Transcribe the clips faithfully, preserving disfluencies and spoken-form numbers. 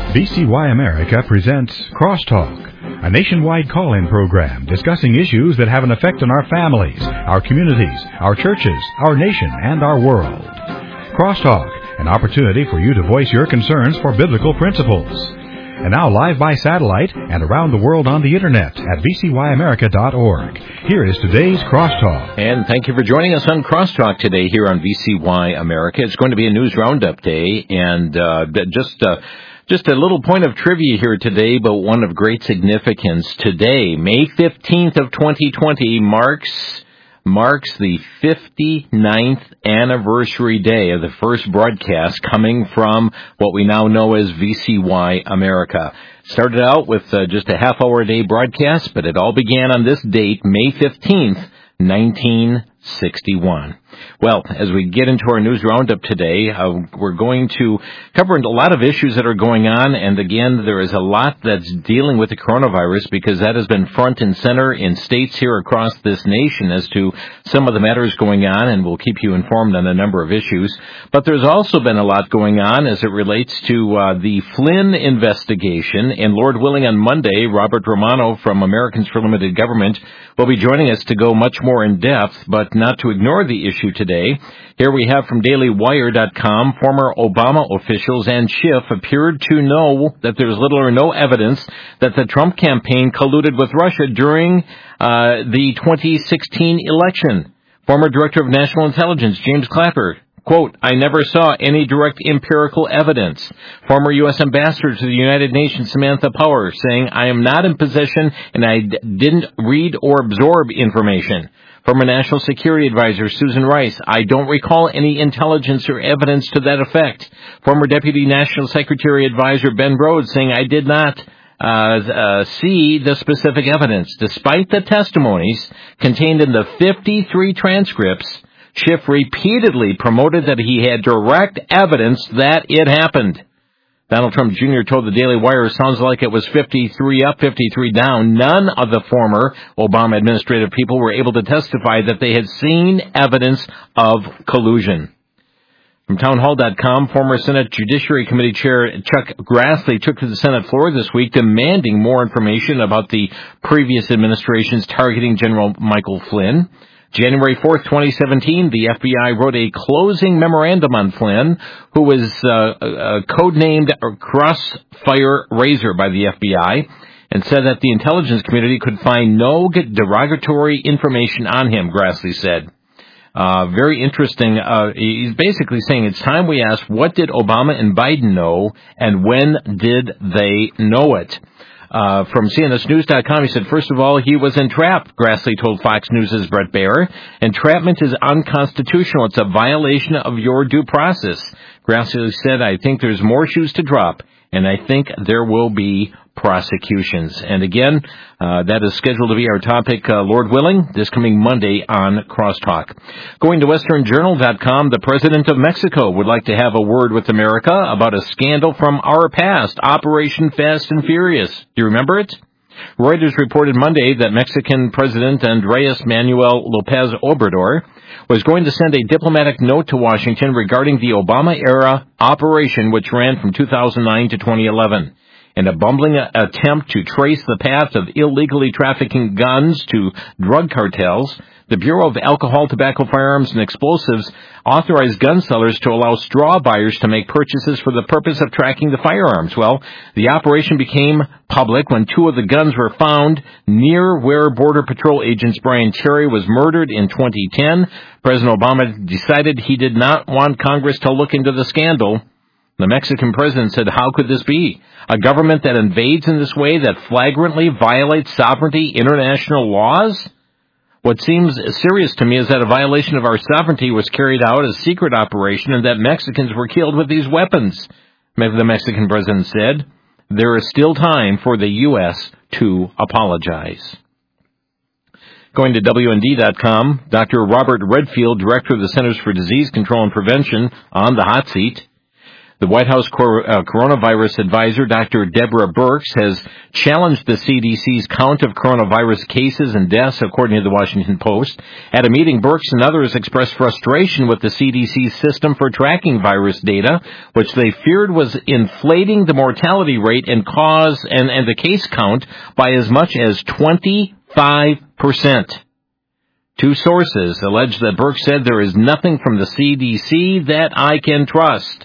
V C Y America presents Crosstalk, a nationwide call-in program discussing issues that have an effect on our families, our communities, our churches, our nation, and our world. Crosstalk, an opportunity for you to voice your concerns for biblical principles. And now live by satellite and around the world on the internet at v c y america dot org. Here is today's Crosstalk. And thank you for joining us on Crosstalk today here on V C Y America. It's going to be a news roundup day, and uh, just uh, just a little point of trivia here today, but one of great significance. Today, May fifteenth of twenty twenty, marks marks the fifty-ninth anniversary day of the first broadcast coming from what we now know as V C Y America. Started out with uh, just a half-hour a day broadcast, but it all began on this date, May fifteenth, nineteen sixty-one. Well, as we get into our news roundup today, uh, we're going to cover a lot of issues that are going on, and again, there is a lot that's dealing with the coronavirus because that has been front and center in states here across this nation as to some of the matters going on, and we'll keep you informed on a number of issues. But there's also been a lot going on as it relates to uh, the Flynn investigation, and Lord willing, on Monday, Robert Romano from Americans for Limited Government will be joining us to go much more in depth, but not to ignore the issue today. Here we have from Daily Wire dot com, former Obama officials and Schiff appeared to know that there's little or no evidence that the Trump campaign colluded with Russia during uh, the twenty sixteen election. Former Director of National Intelligence, James Clapper, quote, I never saw any direct empirical evidence. Former U S Ambassador to the United Nations, Samantha Power, saying, I am not in possession and I d- didn't read or absorb information. Former National Security Advisor Susan Rice, I don't recall any intelligence or evidence to that effect. Former Deputy National Secretary Advisor Ben Rhodes saying, I did not uh, uh, see the specific evidence. Despite the testimonies contained in the fifty-three transcripts, Schiff repeatedly promoted that he had direct evidence that it happened. Donald Trump Junior told the Daily Wire, sounds like it was fifty-three up, fifty-three down. None of the former Obama administrative people were able to testify that they had seen evidence of collusion. From town hall dot com, former Senate Judiciary Committee Chair Chuck Grassley took to the Senate floor this week demanding more information about the previous administration's targeting General Michael Flynn. January fourth, twenty seventeen, the F B I wrote a closing memorandum on Flynn, who was uh, uh, codenamed Crossfire Razor by the F B I, and said that the intelligence community could find no derogatory information on him, Grassley said. Uh, very interesting. Uh, he's basically saying it's time we ask, what did Obama and Biden know, and when did they know it? Uh, from C N S News dot com, he said, first of all, he was entrapped, Grassley told Fox News' Brett Baer. Entrapment is unconstitutional. It's a violation of your due process. Grassley said, I think there's more shoes to drop, and I think there will be prosecutions. And again, uh, that is scheduled to be our topic, uh, Lord willing, this coming Monday on Crosstalk. Going to Western Journal dot com, the President of Mexico would like to have a word with America about a scandal from our past, Operation Fast and Furious. Do you remember it? Reuters reported Monday that Mexican President Andrés Manuel López Obrador was going to send a diplomatic note to Washington regarding the Obama-era operation, which ran from two thousand nine to twenty eleven. In a bumbling attempt to trace the path of illegally trafficking guns to drug cartels, the Bureau of Alcohol, Tobacco, Firearms, and Explosives authorized gun sellers to allow straw buyers to make purchases for the purpose of tracking the firearms. Well, the operation became public when two of the guns were found near where Border Patrol agents Brian Terry was murdered in twenty ten. President Obama decided he did not want Congress to look into the scandal. The Mexican president said, how could this be? A government that invades in this way, that flagrantly violates sovereignty, international laws? What seems serious to me is that a violation of our sovereignty was carried out as a secret operation and that Mexicans were killed with these weapons, the Mexican president said. There is still time for the U S to apologize. Going to W N D dot com, Doctor Robert Redfield, director of the Centers for Disease Control and Prevention, on the hot seat. The White House cor- uh, coronavirus advisor, Doctor Deborah Birx, has challenged the C D C's count of coronavirus cases and deaths, according to the Washington Post. At a meeting, Birx and others expressed frustration with the C D C's system for tracking virus data, which they feared was inflating the mortality rate and cause and, and the case count by as much as twenty-five percent. Two sources allege that Birx said there is nothing from the C D C that I can trust.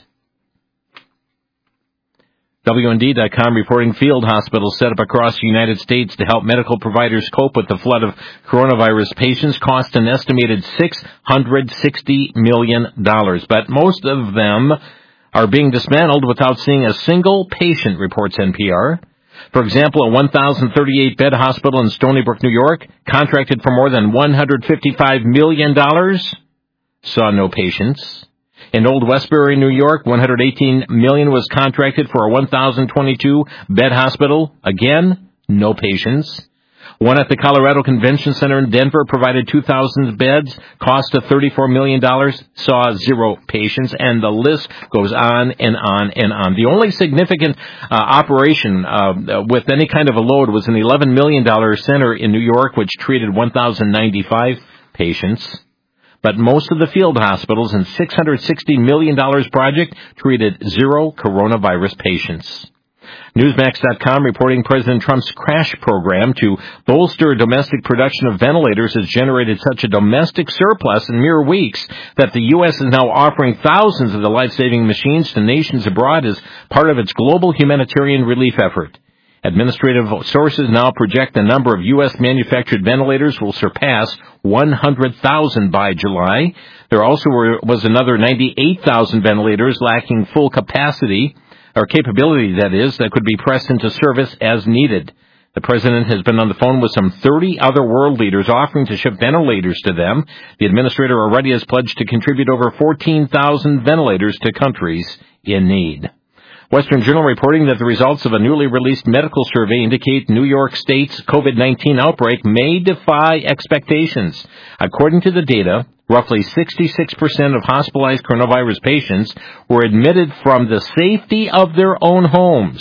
W N D dot com reporting field hospitals set up across the United States to help medical providers cope with the flood of coronavirus patients cost an estimated six hundred sixty million dollars. But most of them are being dismantled without seeing a single patient, reports N P R. For example, a one thousand thirty-eight bed hospital in Stony Brook, New York, contracted for more than one hundred fifty-five million dollars, saw no patients. In Old Westbury, New York, one hundred eighteen million dollars was contracted for a one thousand twenty-two bed hospital. Again, no patients. One at the Colorado Convention Center in Denver provided two thousand beds, cost of thirty-four million dollars, saw zero patients, and the list goes on and on and on. The only significant uh, operation uh, with any kind of a load was an eleven million dollars center in New York, which treated one thousand ninety-five patients. But most of the field hospitals in six hundred sixty million dollars project treated zero coronavirus patients. Newsmax dot com reporting President Trump's crash program to bolster domestic production of ventilators has generated such a domestic surplus in mere weeks that the U S is now offering thousands of the life-saving machines to nations abroad as part of its global humanitarian relief effort. Administrative sources now project the number of U S manufactured ventilators will surpass one hundred thousand by July. There also were, was another ninety-eight thousand ventilators lacking full capacity, or capability, that is, that could be pressed into service as needed. The president has been on the phone with some thirty other world leaders offering to ship ventilators to them. The administrator already has pledged to contribute over fourteen thousand ventilators to countries in need. Western Journal reporting that the results of a newly released medical survey indicate New York State's COVID nineteen outbreak may defy expectations. According to the data, roughly sixty-six percent of hospitalized coronavirus patients were admitted from the safety of their own homes.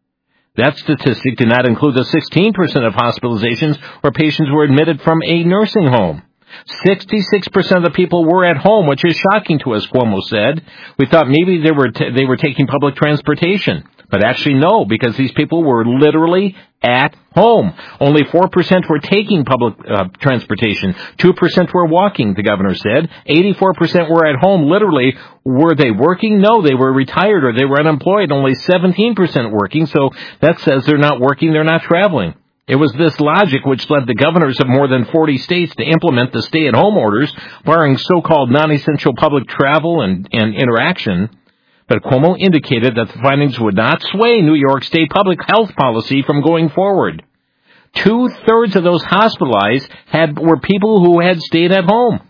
That statistic did not include the sixteen percent of hospitalizations where patients were admitted from a nursing home. sixty-six percent of the people were at home, which is shocking to us, Cuomo said. We thought maybe they were t- they were taking public transportation. But actually, no, because these people were literally at home. Only four percent were taking public uh, transportation. two percent were walking, the governor said. eighty-four percent were at home. Literally, were they working? No, they were retired or they were unemployed. Only seventeen percent working, so that says they're not working, they're not traveling. It was this logic which led the governors of more than forty states to implement the stay-at-home orders, barring so-called non-essential public travel and, and interaction. But Cuomo indicated that the findings would not sway New York State public health policy from going forward. Two-thirds of those hospitalized had were people who had stayed at home.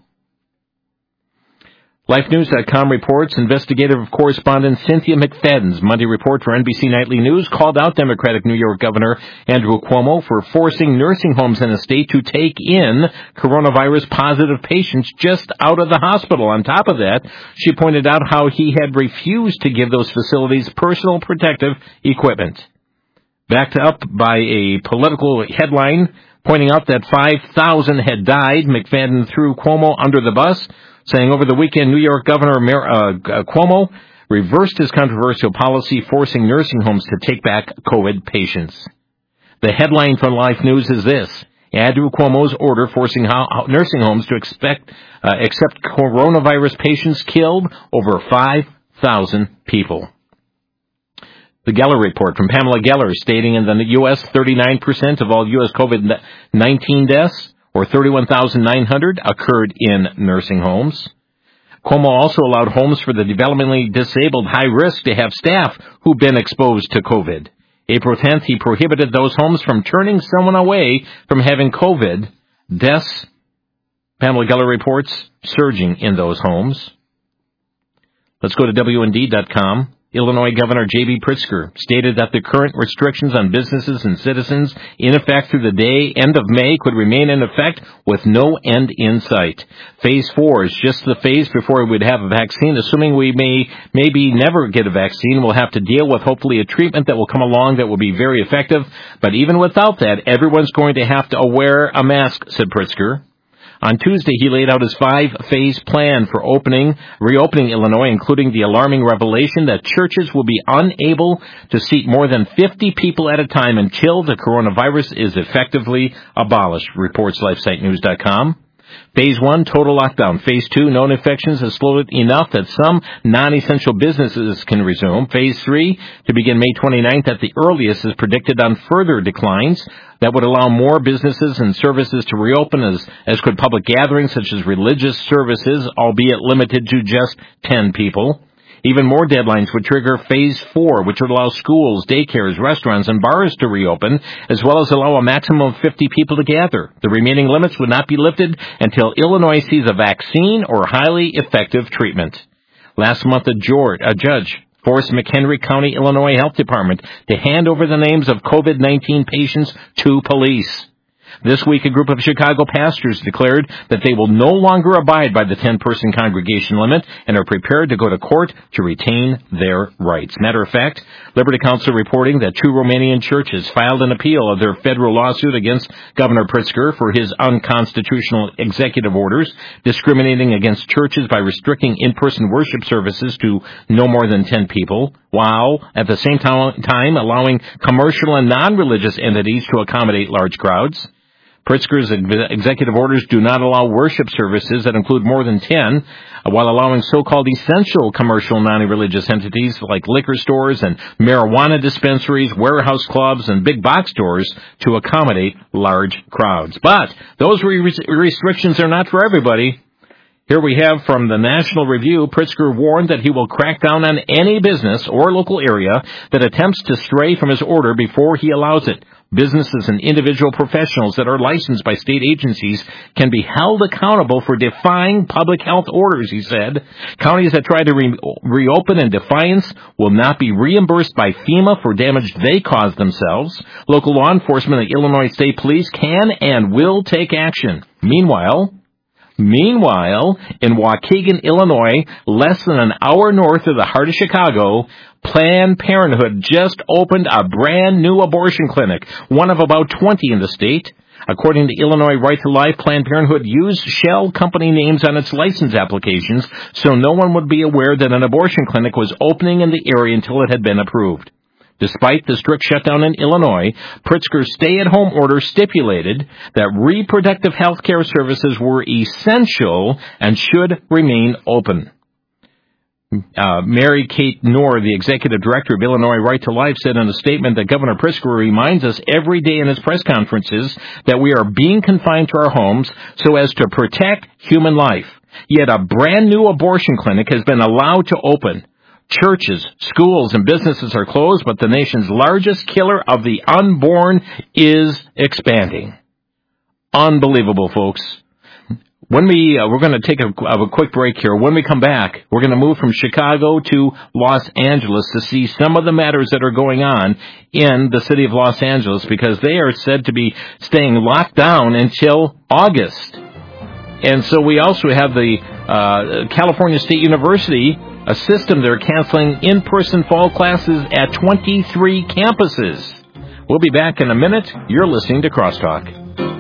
Life News dot com reports investigative correspondent Cynthia McFadden's Monday report for N B C Nightly News called out Democratic New York Governor Andrew Cuomo for forcing nursing homes in the state to take in coronavirus-positive patients just out of the hospital. On top of that, she pointed out how he had refused to give those facilities personal protective equipment. Backed up by a political headline pointing out that five thousand had died, McFadden threw Cuomo under the bus, saying over the weekend New York Governor Mayor, uh, Cuomo reversed his controversial policy forcing nursing homes to take back COVID patients. The headline from Life News is this: Andrew Cuomo's order forcing ho- nursing homes to expect, uh, accept coronavirus patients killed over five thousand people. The Geller report from Pamela Geller stating in the U S thirty-nine percent of all U S COVID nineteen deaths, or thirty-one thousand nine hundred, occurred in nursing homes. Cuomo also allowed homes for the developmentally disabled high risk to have staff who've been exposed to COVID. April tenth, he prohibited those homes from turning someone away from having COVID. Deaths, Pamela Geller reports, surging in those homes. Let's go to W N D dot com. Illinois Governor J B Pritzker stated that the current restrictions on businesses and citizens in effect through the day end of May could remain in effect with no end in sight. Phase four is just the phase before we would have a vaccine. Assuming we may maybe never get a vaccine, we'll have to deal with hopefully a treatment that will come along that will be very effective. But even without that, everyone's going to have to wear a mask, said Pritzker. On Tuesday, he laid out his five-phase plan for opening, reopening Illinois, including the alarming revelation that churches will be unable to seat more than fifty people at a time until the coronavirus is effectively abolished, reports LifeSite News dot com. Phase one, total lockdown. Phase two, known infections have slowed it enough that some non-essential businesses can resume. Phase three, to begin May twenty-ninth at the earliest, is predicted on further declines that would allow more businesses and services to reopen, as, as could public gatherings such as religious services, albeit limited to just ten people. Even more deadlines would trigger Phase four, which would allow schools, daycares, restaurants, and bars to reopen, as well as allow a maximum of fifty people to gather. The remaining limits would not be lifted until Illinois sees a vaccine or highly effective treatment. Last month, a, George, a judge forced McHenry County, Illinois Health Department to hand over the names of COVID nineteen patients to police. This week, a group of Chicago pastors declared that they will no longer abide by the ten-person congregation limit and are prepared to go to court to retain their rights. Matter of fact, Liberty Counsel reporting that two Romanian churches filed an appeal of their federal lawsuit against Governor Pritzker for his unconstitutional executive orders, discriminating against churches by restricting in-person worship services to no more than ten people, while at the same time allowing commercial and non-religious entities to accommodate large crowds. Pritzker's executive orders do not allow worship services that include more than ten, while allowing so-called essential commercial non-religious entities like liquor stores and marijuana dispensaries, warehouse clubs, and big box stores to accommodate large crowds. But those re- restrictions are not for everybody. Here we have from the National Review, Pritzker warned that he will crack down on any business or local area that attempts to stray from his order before he allows it. Businesses and individual professionals that are licensed by state agencies can be held accountable for defying public health orders, he said. Counties that try to re- reopen in defiance will not be reimbursed by FEMA for damage they caused themselves. Local law enforcement and Illinois State Police can and will take action. Meanwhile... Meanwhile, in Waukegan, Illinois, less than an hour north of the heart of Chicago, Planned Parenthood just opened a brand new abortion clinic, one of about twenty in the state. According to Illinois Right to Life, Planned Parenthood used shell company names on its license applications, so no one would be aware that an abortion clinic was opening in the area until it had been approved. Despite the strict shutdown in Illinois, Pritzker's stay-at-home order stipulated that reproductive health care services were essential and should remain open. Uh, Mary Kate Knorr, the executive director of Illinois Right to Life, said in a statement that Governor Pritzker reminds us every day in his press conferences that we are being confined to our homes so as to protect human life. Yet a brand new abortion clinic has been allowed to open. Churches, schools, and businesses are closed, but the nation's largest killer of the unborn is expanding. Unbelievable, folks. When we, uh, we're going to take a, a quick break here. When we come back, we're going to move from Chicago to Los Angeles to see some of the matters that are going on in the city of Los Angeles, because they are said to be staying locked down until August. And so we also have the uh, California State University, a system they're canceling in-person fall classes at twenty-three campuses. We'll be back in a minute. You're listening to Crosstalk.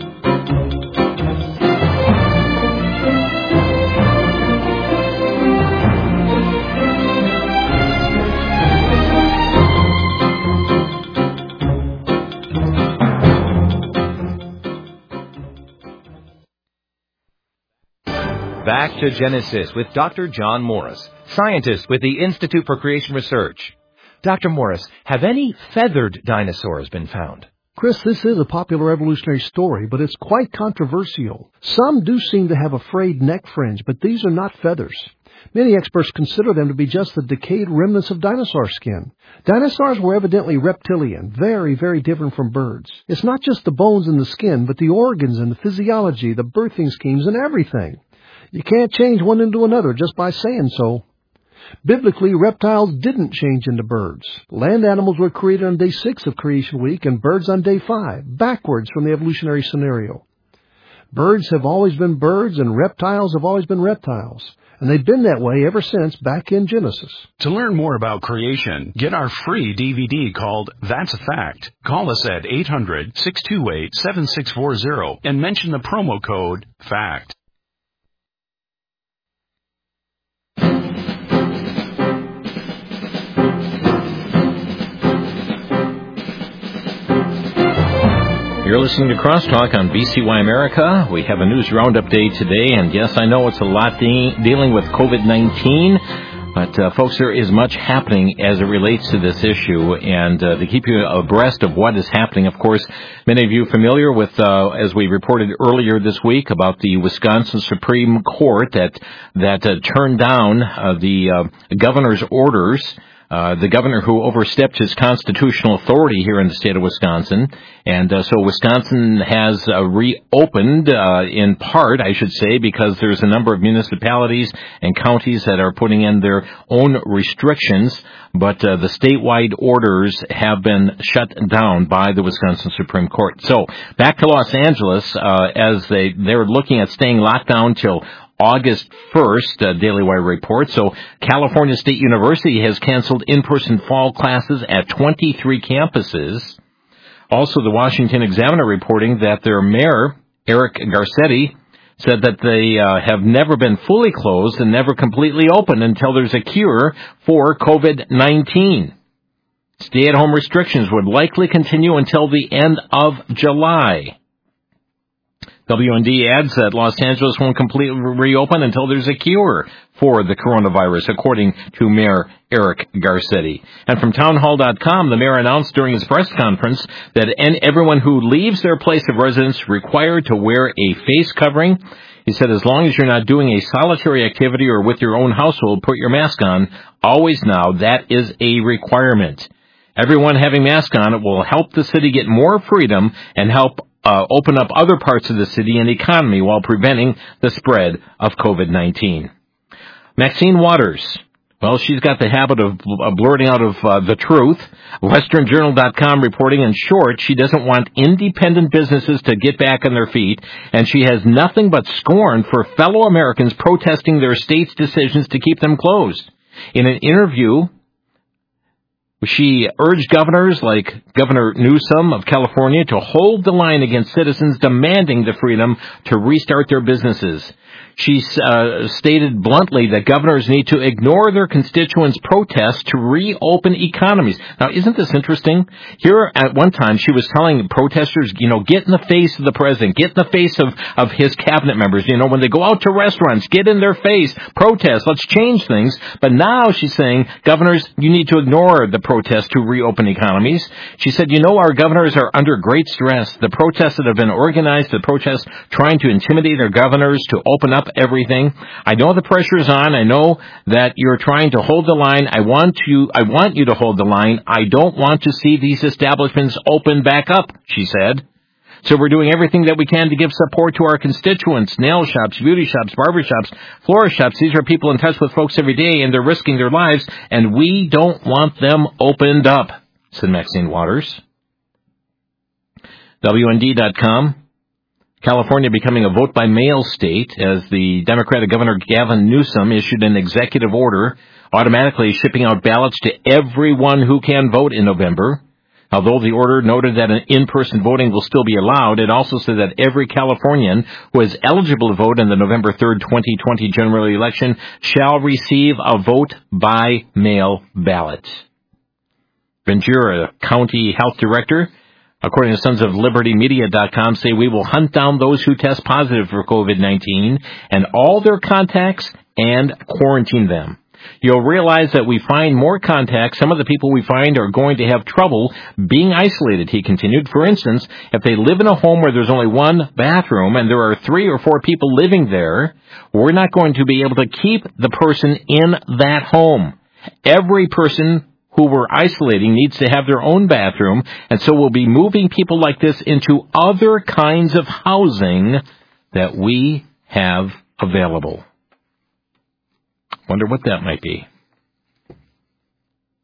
Back to Genesis with Doctor John Morris, scientist with the Institute for Creation Research. Doctor Morris, have any feathered dinosaurs been found? Chris, this is a popular evolutionary story, but it's quite controversial. Some do seem to have a frayed neck fringe, but these are not feathers. Many experts consider them to be just the decayed remnants of dinosaur skin. Dinosaurs were evidently reptilian, very, very different from birds. It's not just the bones and the skin, but the organs and the physiology, the birthing schemes, and everything. You can't change one into another just by saying so. Biblically, reptiles didn't change into birds. Land animals were created on day six of creation week and birds on day five, backwards from the evolutionary scenario. Birds have always been birds and reptiles have always been reptiles. And they've been that way ever since back in Genesis. To learn more about creation, get our free D V D called That's a Fact. Call us at eight hundred, six two eight, seven six four zero and mention the promo code FACT. You're listening to Crosstalk on V C Y America. We have a news roundup day today, and yes, I know it's a lot de- dealing with COVID nineteen, but uh, folks, there is much happening as it relates to this issue, and uh, to keep you abreast of what is happening, of course, many of you familiar with, uh, as we reported earlier this week, about the Wisconsin Supreme Court that that uh, turned down uh, the uh, governor's orders. Uh, the governor who overstepped his constitutional authority here in the state of Wisconsin. And uh, so Wisconsin has uh, reopened, uh, in part, I should say, because there's a number of municipalities and counties that are putting in their own restrictions. But uh, the statewide orders have been shut down by the Wisconsin Supreme Court. So back to Los Angeles, uh, as they, they're looking at staying locked down till August first, uh, Daily Wire reports. So California State University has canceled in-person fall classes at twenty-three campuses. Also, the Washington Examiner reporting that their mayor, Eric Garcetti, said that they uh, have never been fully closed and never completely open until there's a cure for COVID nineteen. Stay-at-home restrictions would likely continue until the end of July. W N D adds that Los Angeles won't completely reopen until there's a cure for the coronavirus, according to Mayor Eric Garcetti. And from townhall dot com, the mayor announced during his press conference that everyone who leaves their place of residence required to wear a face covering. He said, as long as you're not doing a solitary activity or with your own household, put your mask on. Always now, that is a requirement. Everyone having masks on, it will help the city get more freedom and help Uh, open up other parts of the city and economy while preventing the spread of COVID nineteen. Maxine Waters, well, she's got the habit of uh, blurting out of uh, the truth. Western Journal dot com reporting, in short, she doesn't want independent businesses to get back on their feet, and she has nothing but scorn for fellow Americans protesting their state's decisions to keep them closed. In an interview, she urged governors like Governor Newsom of California to hold the line against citizens demanding the freedom to restart their businesses. She uh, stated bluntly that governors need to ignore their constituents' protests to reopen economies. Now, isn't this interesting? Here at one time, she was telling protesters, you know, get in the face of the president, get in the face of, of his cabinet members. You know, when they go out to restaurants, get in their face, protest, let's change things. But now she's saying, governors, you need to ignore the protests to reopen economies. She said, you know, our governors are under great stress. The protests that have been organized, the protests trying to intimidate our governors to open up everything. I know the pressure is on. I know that you're trying to hold the line. I want you, I want you to hold the line. I don't want to see these establishments open back up, she said. So we're doing everything that we can to give support to our constituents, nail shops, beauty shops, barber shops, florist shops. These are people in touch with folks every day, and they're risking their lives, and we don't want them opened up, said Maxine Waters. W N D dot com. California becoming a vote-by-mail state as the Democratic Governor Gavin Newsom issued an executive order automatically shipping out ballots to everyone who can vote in November. Although the order noted that an in-person voting will still be allowed, it also said that every Californian who is eligible to vote in the November third, twenty twenty general election shall receive a vote-by-mail ballot. Ventura County Health Director, according to Sons of Liberty Media dot com, say we will hunt down those who test positive for COVID nineteen and all their contacts and quarantine them. You'll realize that we find more contacts. Some of the people we find are going to have trouble being isolated, he continued. For instance, if they live in a home where there's only one bathroom and there are three or four people living there, we're not going to be able to keep the person in that home. Every person who we're isolating needs to have their own bathroom, and so we'll be moving people like this into other kinds of housing that we have available. Wonder what that might be.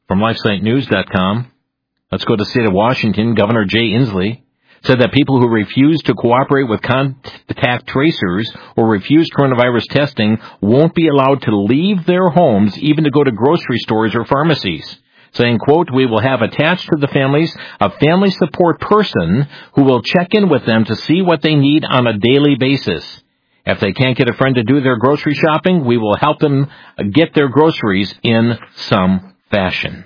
From LifeSite News dot com, let's go to the state of Washington. Governor Jay Inslee said that people who refuse to cooperate with contact tracers or refuse coronavirus testing won't be allowed to leave their homes, even to go to grocery stores or pharmacies. Saying, quote, "We will have attached to the families a family support person who will check in with them to see what they need on a daily basis. If they can't get a friend to do their grocery shopping, we will help them get their groceries in some fashion."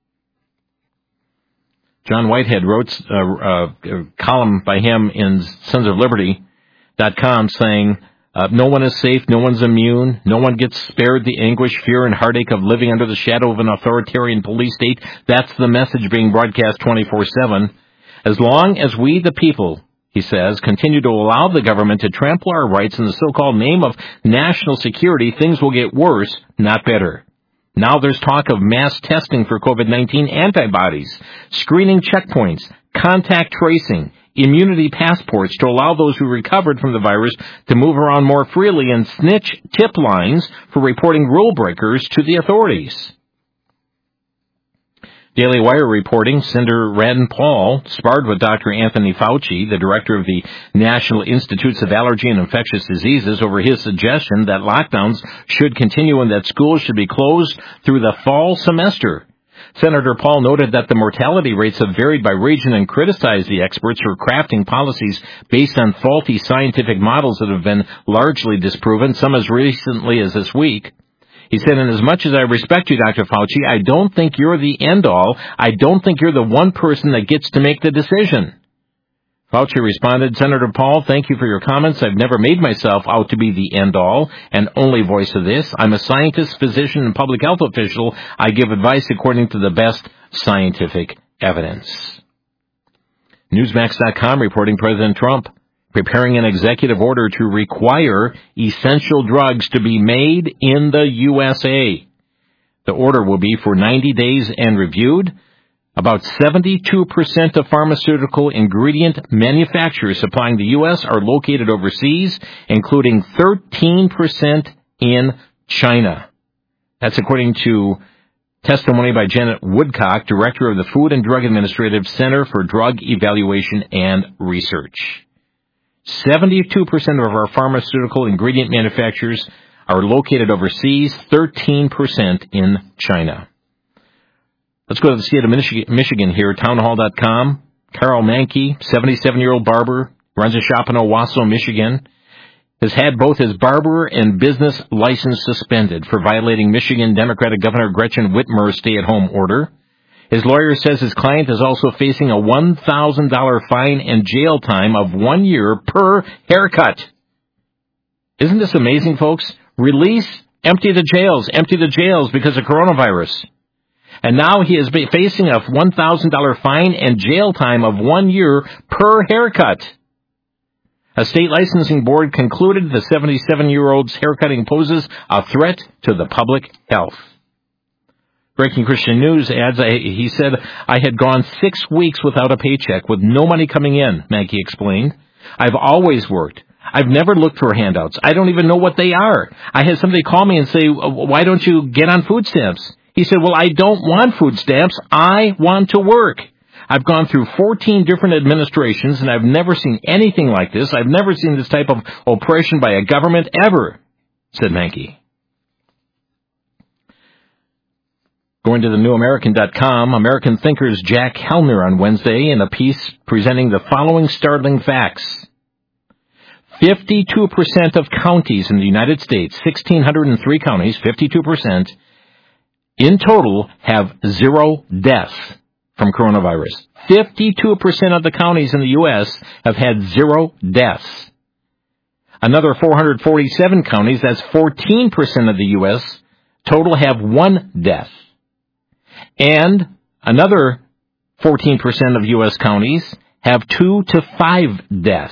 John Whitehead wrote a, a, a column by him in Sons of Liberty dot com saying, uh, no one is safe, no one's immune, no one gets spared the anguish, fear, and heartache of living under the shadow of an authoritarian police state. That's the message being broadcast twenty-four seven. As long as we, the people, he says, continue to allow the government to trample our rights in the so-called name of national security, things will get worse, not better. Now there's talk of mass testing for COVID nineteen antibodies, screening checkpoints, contact tracing, immunity passports to allow those who recovered from the virus to move around more freely, and snitch tip lines for reporting rule breakers to the authorities. Daily Wire reporting, Senator Rand Paul sparred with Doctor Anthony Fauci, the director of the National Institutes of Allergy and Infectious Diseases, over his suggestion that lockdowns should continue and that schools should be closed through the fall semester. Senator Paul noted that the mortality rates have varied by region and criticized the experts for crafting policies based on faulty scientific models that have been largely disproven, some as recently as this week. He said, "In as much as I respect you, Doctor Fauci, I don't think you're the end-all. I don't think you're the one person that gets to make the decision." Fauci responded, "Senator Paul, thank you for your comments. I've never made myself out to be the end-all and only voice of this. I'm a scientist, physician, and public health official. I give advice according to the best scientific evidence." Newsmax dot com reporting President Trump preparing an executive order to require essential drugs to be made in the U S A. The order will be for ninety days and reviewed. About seventy-two percent of pharmaceutical ingredient manufacturers supplying the U S are located overseas, including thirteen percent in China. That's according to testimony by Janet Woodcock, director of the Food and Drug Administrative Center for Drug Evaluation and Research. seventy-two percent of our pharmaceutical ingredient manufacturers are located overseas, thirteen percent in China. Let's go to the state of Michigan here, townhall dot com. Carl Mankey, seventy-seven-year-old barber, runs a shop in Owasso, Michigan, has had both his barber and business license suspended for violating Michigan Democratic Governor Gretchen Whitmer's stay-at-home order. His lawyer says his client is also facing a one thousand dollars fine and jail time of one year per haircut. Isn't this amazing, folks? Release, empty the jails, empty the jails because of coronavirus. And now he is facing a one thousand dollars fine and jail time of one year per haircut. A state licensing board concluded the seventy-seven-year-old's haircutting poses a threat to the public health. Breaking Christian News adds, he said, "I had gone six weeks without a paycheck with no money coming in," Mankey explained. "I've always worked. I've never looked for handouts. I don't even know what they are. I had somebody call me and say, why don't you get on food stamps? He said, well, I don't want food stamps. I want to work. I've gone through fourteen different administrations, and I've never seen anything like this. I've never seen this type of oppression by a government ever," said Mankey. Going to the New American dot com, American thinkers Jack Hellner on Wednesday in a piece presenting the following startling facts. fifty-two percent of counties in the United States, one thousand six hundred three counties, fifty-two percent, in total have zero deaths from coronavirus. fifty-two percent of the counties in the U S have had zero deaths. Another four hundred forty-seven counties, that's fourteen percent of the U S, total have one death. And another fourteen percent of U S counties have two to five deaths.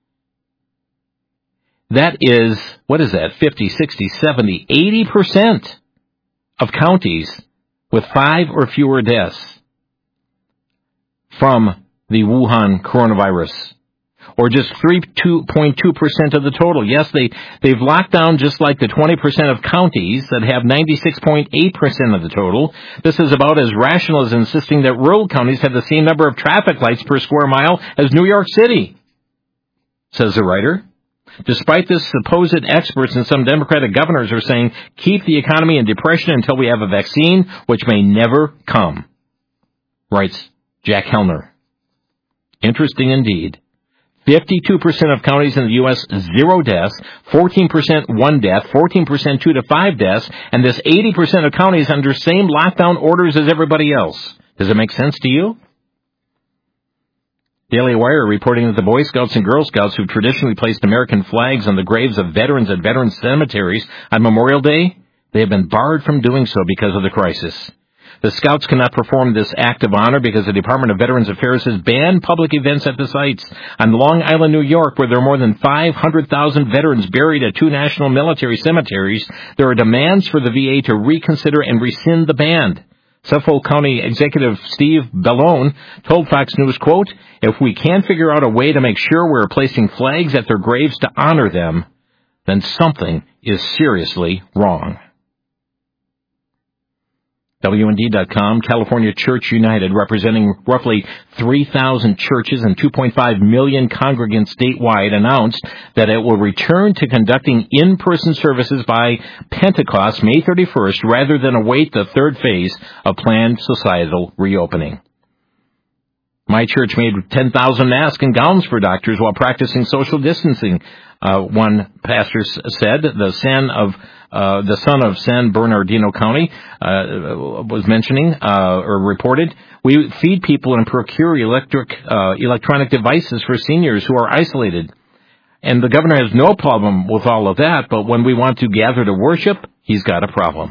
That is, what is that, fifty, sixty, seventy, eighty percent of counties with five or fewer deaths from the Wuhan coronavirus. or just three point two percent of the total. Yes, they, they've locked down just like the twenty percent of counties that have ninety-six point eight percent of the total. This is about as rational as insisting that rural counties have the same number of traffic lights per square mile as New York City, says the writer. Despite this, supposed experts and some Democratic governors are saying, keep the economy in depression until we have a vaccine, which may never come, writes Jack Hellner. Interesting indeed. fifty-two percent of counties in the U S, zero deaths, fourteen percent one death, fourteen percent two to five deaths, and this eighty percent of counties under same lockdown orders as everybody else. Does it make sense to you? Daily Wire reporting that the Boy Scouts and Girl Scouts who traditionally placed American flags on the graves of veterans at veteran cemeteries on Memorial Day, they have been barred from doing so because of the crisis. The Scouts cannot perform this act of honor because the Department of Veterans Affairs has banned public events at the sites. On Long Island, New York, where there are more than five hundred thousand veterans buried at two national military cemeteries, there are demands for the V A to reconsider and rescind the ban. Suffolk County Executive Steve Bellone told Fox News, quote, if we can't figure out a way to make sure we're placing flags at their graves to honor them, then something is seriously wrong. W N D dot com, California Church United, representing roughly three thousand churches and two point five million congregants statewide, announced that it will return to conducting in-person services by Pentecost, May thirty-first, rather than await the third phase of planned societal reopening. My church made ten thousand masks and gowns for doctors while practicing social distancing, uh, one pastor said. The son of uh, the son of San Bernardino County uh, was mentioning uh, or reported, we feed people and procure electric uh, electronic devices for seniors who are isolated. And the governor has no problem with all of that, but when we want to gather to worship, he's got a problem.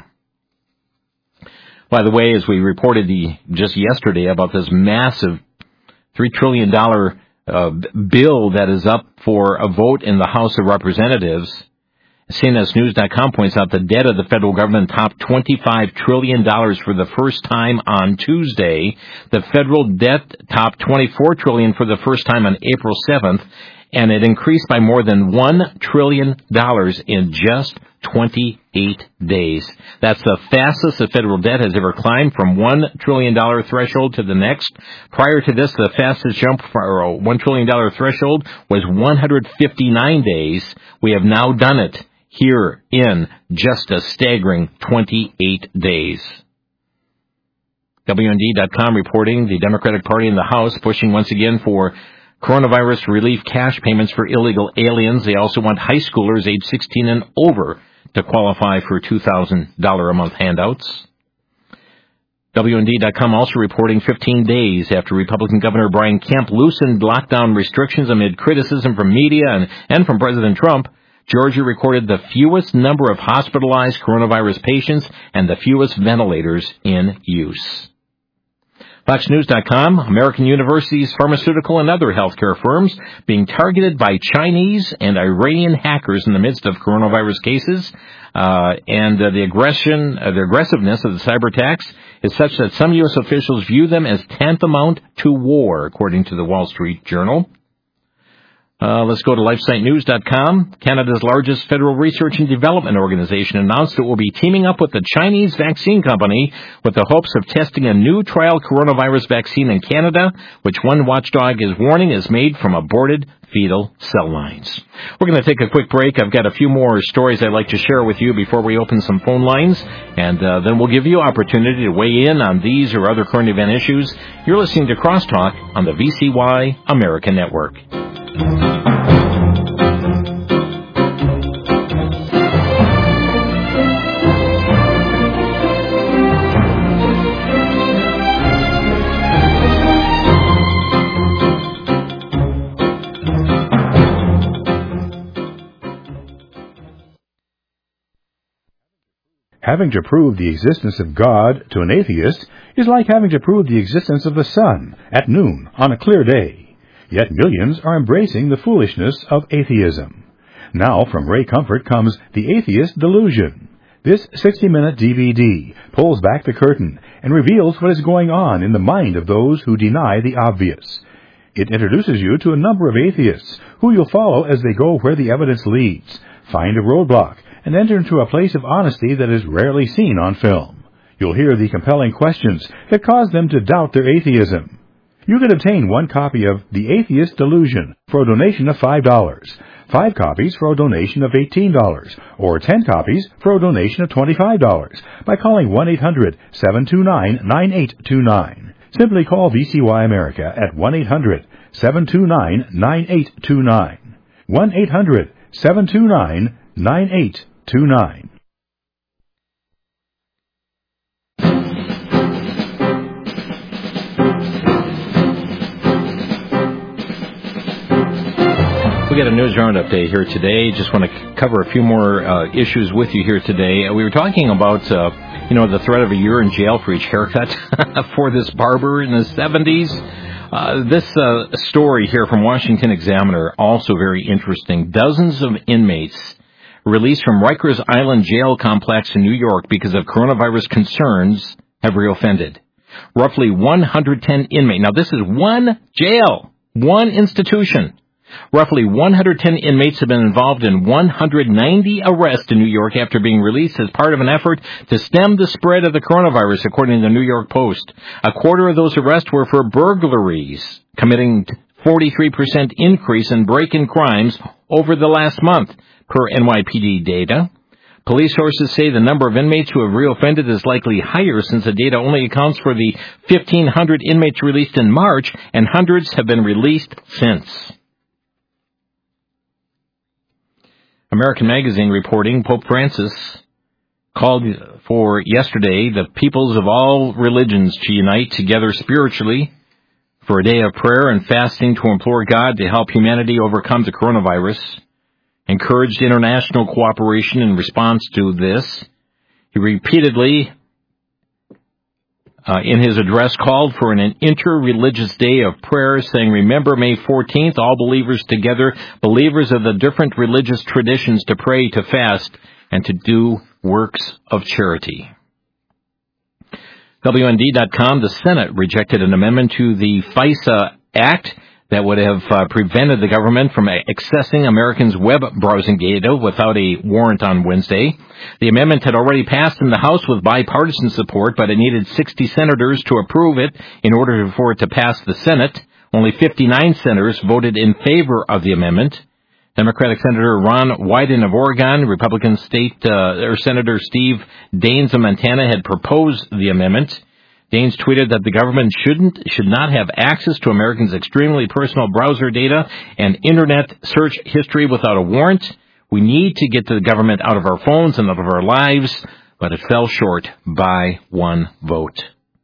By the way, as we reported the, just yesterday about this massive three trillion dollars uh, bill that is up for a vote in the House of Representatives, C N S News dot com points out the debt of the federal government topped twenty-five trillion dollars for the first time on Tuesday. The federal debt topped twenty-four trillion dollars for the first time on April seventh, and it increased by more than one trillion dollars in just twenty-eight days. That's the fastest the federal debt has ever climbed from one trillion dollars threshold to the next. Prior to this, the fastest jump for a one trillion dollars threshold was one hundred fifty-nine days. We have now done it here in just a staggering twenty-eight days. W N D dot com reporting the Democratic Party in the House pushing once again for coronavirus relief cash payments for illegal aliens. They also want high schoolers age sixteen and over to qualify for two thousand dollars a month handouts. W N D dot com also reporting fifteen days after Republican Governor Brian Kemp loosened lockdown restrictions amid criticism from media and, and from President Trump, Georgia recorded the fewest number of hospitalized coronavirus patients and the fewest ventilators in use. Fox News dot com, American universities, pharmaceutical, and other healthcare firms being targeted by Chinese and Iranian hackers in the midst of coronavirus cases. Uh, and uh, the aggression, uh, the aggressiveness of the cyber attacks is such that some U S officials view them as tantamount to war, according to the Wall Street Journal. Uh, let's go to LifeSite News dot com. Canada's largest federal research and development organization announced it will be teaming up with the Chinese vaccine company with the hopes of testing a new trial coronavirus vaccine in Canada, which one watchdog is warning is made from aborted fetal cell lines. We're going to take a quick break. I've got a few more stories I'd like to share with you before we open some phone lines, and uh, then we'll give you opportunity to weigh in on these or other current event issues. You're listening to Crosstalk on the V C Y American Network. Having to prove the existence of God to an atheist is like having to prove the existence of the sun at noon on a clear day. Yet millions are embracing the foolishness of atheism. Now from Ray Comfort comes The Atheist Delusion. This sixty-minute D V D pulls back the curtain and reveals what is going on in the mind of those who deny the obvious. It introduces you to a number of atheists who you'll follow as they go where the evidence leads, find a roadblock, and enter into a place of honesty that is rarely seen on film. You'll hear the compelling questions that cause them to doubt their atheism. You can obtain one copy of The Atheist Delusion for a donation of five dollars, five copies for a donation of eighteen dollars, or ten copies for a donation of twenty-five dollars by calling one eight hundred seven two nine nine eight two nine. Simply call V C Y America at one eight hundred seven two nine nine eight two nine. one eight hundred seven two nine nine eight two nine. We got a news roundup day here today. Just want to cover a few more uh, issues with you here today. Uh, we were talking about, uh, you know, the threat of a year in jail for each haircut for this barber in the seventies. Uh, this uh, story here from Washington Examiner, also very interesting. Dozens of inmates released from Rikers Island Jail Complex in New York because of coronavirus concerns have reoffended. Roughly one hundred ten inmates. Now, this is one jail, one institution. Roughly one hundred ten inmates have been involved in one hundred ninety arrests in New York after being released as part of an effort to stem the spread of the coronavirus, according to the New York Post. A quarter of those arrests were for burglaries, committing forty-three percent increase in break-in crimes over the last month, per N Y P D data. Police sources say the number of inmates who have reoffended is likely higher since the data only accounts for the fifteen hundred inmates released in March, and hundreds have been released since. American Magazine reporting Pope Francis called for yesterday the peoples of all religions to unite together spiritually for a day of prayer and fasting to implore God to help humanity overcome the coronavirus, encouraged international cooperation in response to this. He repeatedly, Uh, in his address, called for an inter-religious day of prayer, saying, remember May fourteenth, all believers together, believers of the different religious traditions, to pray, to fast, and to do works of charity. W N D dot com, the Senate rejected an amendment to the FISA Act that would have uh, prevented the government from accessing Americans' web browsing data without a warrant on Wednesday. The amendment had already passed in the House with bipartisan support, but it needed sixty senators to approve it in order for it to pass the Senate. Only fifty-nine senators voted in favor of the amendment. Democratic Senator Ron Wyden of Oregon, Republican State uh, or Senator Steve Daines of Montana had proposed the amendment. Daines tweeted that the government shouldn't, should not have access to Americans' extremely personal browser data and internet search history without a warrant. We need to get the government out of our phones and out of our lives, but it fell short by one vote.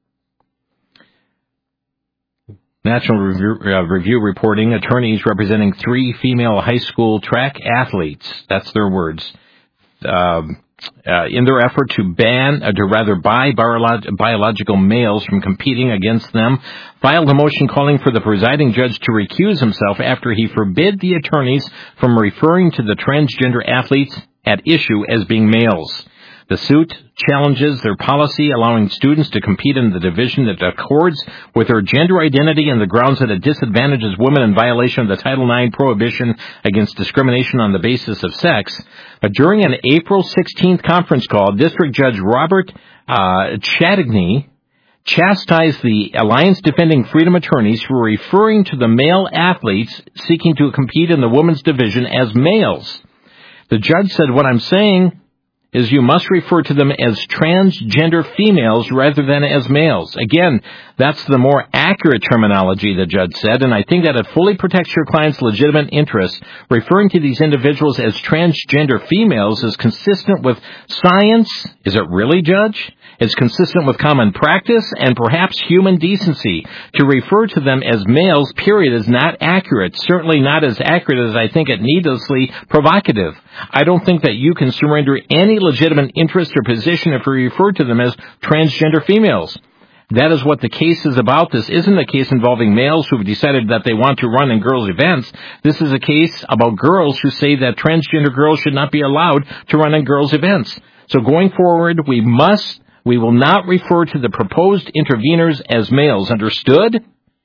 National Review, uh, Review reporting attorneys representing three female high school track athletes, that's their words, um, Uh, in their effort to ban, uh, to rather buy biolog- biological males from competing against them, filed a motion calling for the presiding judge to recuse himself after he forbid the attorneys from referring to the transgender athletes at issue as being males. The suit challenges their policy allowing students to compete in the division that accords with their gender identity on the grounds that it disadvantages women in violation of the Title nine prohibition against discrimination on the basis of sex. But during an April sixteenth conference call, District Judge Robert uh, Chatigny chastised the Alliance Defending Freedom attorneys for referring to the male athletes seeking to compete in the women's division as males. The judge said, what I'm saying is you must refer to them as transgender females rather than as males. Again, that's the more accurate terminology, the judge said, and I think that it fully protects your client's legitimate interests. Referring to these individuals as transgender females is consistent with science. Is it really, Judge? It's consistent with common practice and perhaps human decency. To refer to them as males, period, is not accurate. Certainly not as accurate as I think it needlessly provocative. I don't think that you can surrender any legitimate interest or position if you refer to them as transgender females. That is what the case is about. This isn't a case involving males who have decided that they want to run in girls' events. This is a case about girls who say that transgender girls should not be allowed to run in girls' events. So going forward, we must We will not refer to the proposed interveners as males. Understood?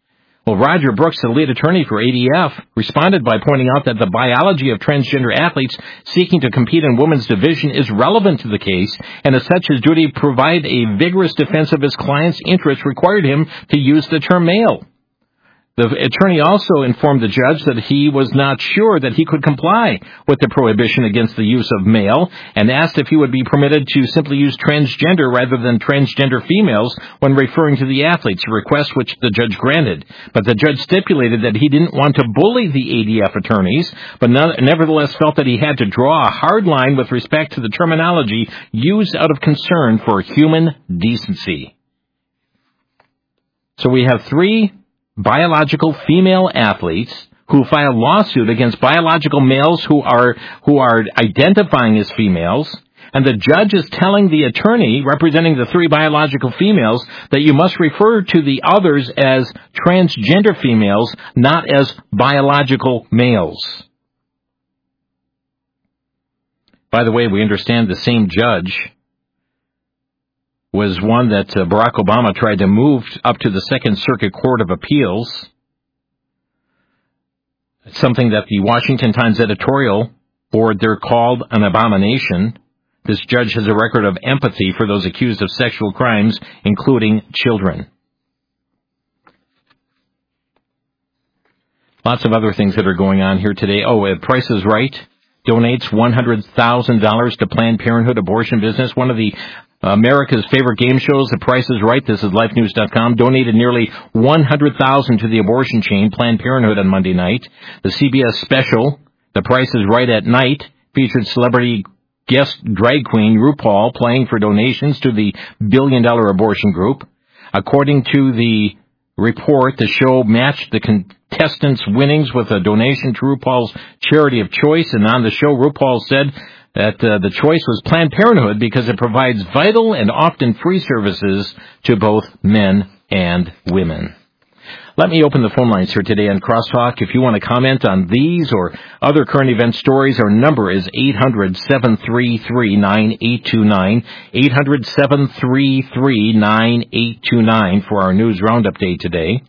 Well, Roger Brooks, the lead attorney for A D F, responded by pointing out that the biology of transgender athletes seeking to compete in women's division is relevant to the case, and as such, his duty to provide a vigorous defense of his client's interests required him to use the term male. The attorney also informed the judge that he was not sure that he could comply with the prohibition against the use of male, and asked if he would be permitted to simply use transgender rather than transgender females when referring to the athletes, a request which the judge granted. But the judge stipulated that he didn't want to bully the A D F attorneys, but nevertheless felt that he had to draw a hard line with respect to the terminology used out of concern for human decency. So we have three biological female athletes who file a lawsuit against biological males who are who are identifying as females, and the judge is telling the attorney representing the three biological females that you must refer to the others as transgender females, not as biological males. By the way, we understand the same judge was one that uh, Barack Obama tried to move up to the Second Circuit Court of Appeals, something that the Washington Times editorial board there called an abomination. This judge has a record of empathy for those accused of sexual crimes, including children. Lots of other things that are going on here today. Oh, uh, Price is Right donates one hundred thousand dollars to Planned Parenthood abortion business. One of the America's favorite game shows, The Price is Right, this is life news dot com, donated nearly one hundred thousand dollars to the abortion chain Planned Parenthood on Monday night. The C B S special, The Price is Right at Night, featured celebrity guest drag queen RuPaul playing for donations to the billion-dollar abortion group. According to the report, the show matched the contestants' winnings with a donation to RuPaul's charity of choice, and on the show, RuPaul said that uh, the choice was Planned Parenthood because it provides vital and often free services to both men and women. Let me open the phone lines here today on Crosstalk. If you want to comment on these or other current event stories, our number is eight hundred, seven three three, nine eight two nine, eight hundred, seven three three, nine eight two nine for our News Roundup Day today.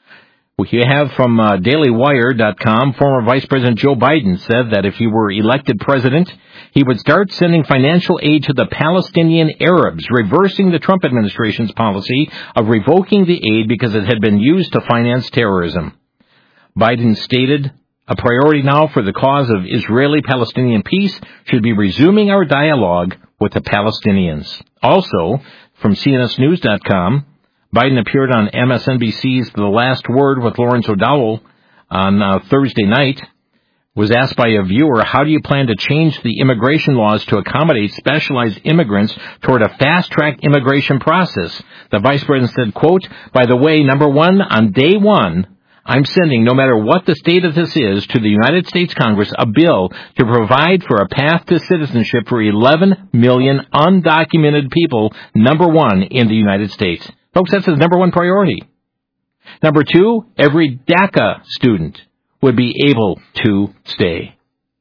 We have from uh, Daily Wire dot com, former Vice President Joe Biden said that if he were elected president, he would start sending financial aid to the Palestinian Arabs, reversing the Trump administration's policy of revoking the aid because it had been used to finance terrorism. Biden stated, a priority now for the cause of Israeli-Palestinian peace should be resuming our dialogue with the Palestinians. Also, from C N S News dot com, Biden appeared on M S N B C's The Last Word with Lawrence O'Dowell on uh, Thursday night. Was asked by a viewer, how do you plan to change the immigration laws to accommodate specialized immigrants toward a fast-track immigration process? The vice president said, quote, by the way, number one, on day one, I'm sending, no matter what the state of this is, to the United States Congress a bill to provide for a path to citizenship for eleven million undocumented people, number one, in the United States. Folks, that's his number one priority. Number two, every DACA student would be able to stay.